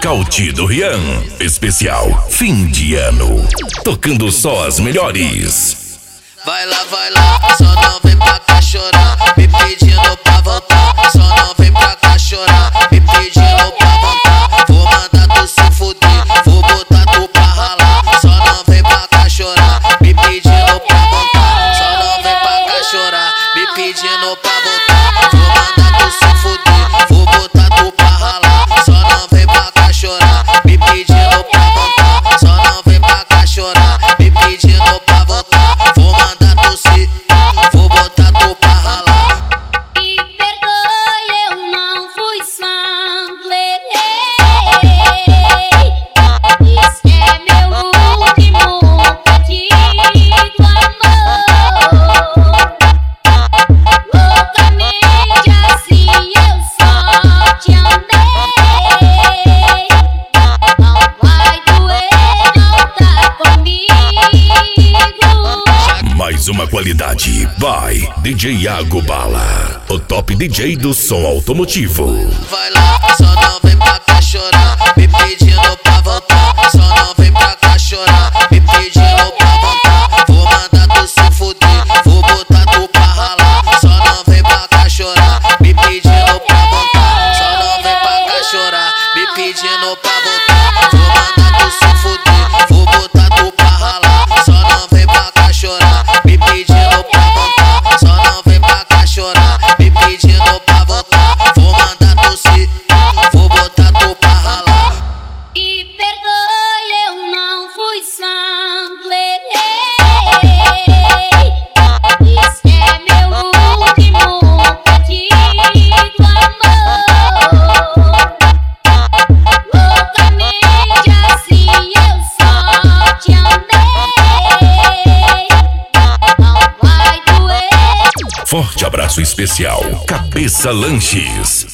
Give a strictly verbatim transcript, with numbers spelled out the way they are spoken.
Nocaute do Rian. Especial fim de ano. Tocando só as melhores. Vai lá, vai lá, só não vem pra cá chorar, me pedindo pra voltar. Só não vem pra cá chorar, me pedindo pra voltar. Vou mandar tu se fuder, vou botar tu pra ralar. Só não vem pra cá chorar, me pedindo pra voltar. Só não vem pra cá chorar, me pedindo pra voltar. Vou mandar tu se fuder, vou botar tu pra ralar. Só não vem pra cá chorar, me pedindo pra voltar. Só não vem pra cá chorar, me pedindo pra voltar. Vou mandar tu se, vou botar tu pra ralar. Me perdoe, eu não fui santo, errei. Esse é meu último pedido, amor. Loucamente assim eu só te amei. Não vai doer voltar comigo. Mais uma qualidade. Vai, D J Iago Bala. O top D J do som automotivo. Vai lá, só não vem pra cá chorar, me pedindo pra voltar. Só não vem pra cá chorar, me pedindo pra voltar. Vou mandar tu se fuder, vou botar tu pra ralar. Só não vem pra cá chorar, me pedindo pra voltar. Só não vem pra cá chorar, me pedindo pra voltar. Vou mandar tu se fuder, vou botar tu pra ralar. Só não vem pra cá chorar, me pedindo pra voltar. Só não vem pra cá chorar, me pedindo pra voltar. Vou mandar tu se, vou botar tu pra ralar. Me perdoe, eu não fui santo, errei. Esse é meu último pedido, amor. Loucamente assim eu só te amei. Não vai doer. Forte abraço especial. Cabeça Lanches.